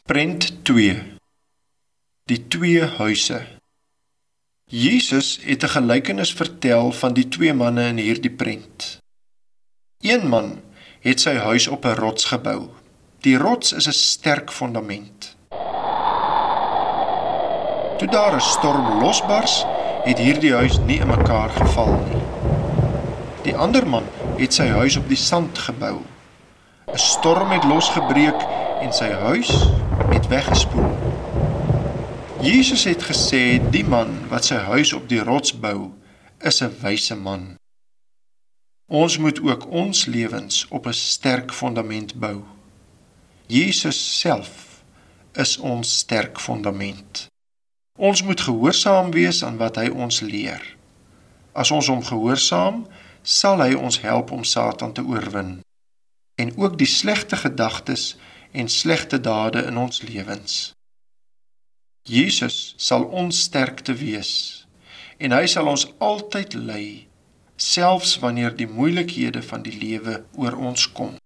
Prent 2. Die twee huise. Jesus het 'n gelykenis vertel van die twee manne in hierdie prent. Een man het sy huis op 'n rots gebou. Die rots is 'n sterk fondament. Toe daar 'n storm losbars, het hierdie huis nie in mekaar geval nie. Die ander man het sy huis op die sand gebou. 'n Storm het losgebreek en sy huis het weggespoel. Jesus het gesê die man wat sy huis op die rots bou, is 'n wyse man. Ons moet ook ons lewens op 'n sterk fondament bou. Jesus self is ons sterk fondament. Ons moet gehoorsaam wees aan wat hy ons leer. As ons hom gehoorsaam, sal hy ons help om Satan te oorwin. En ook die slegte gedagtes en slegte dade in ons lewens. Jesus sal ons sterkte wees, en hy sal ons altyd lei, selfs wanneer die moeilikhede van die lewe oor ons kom.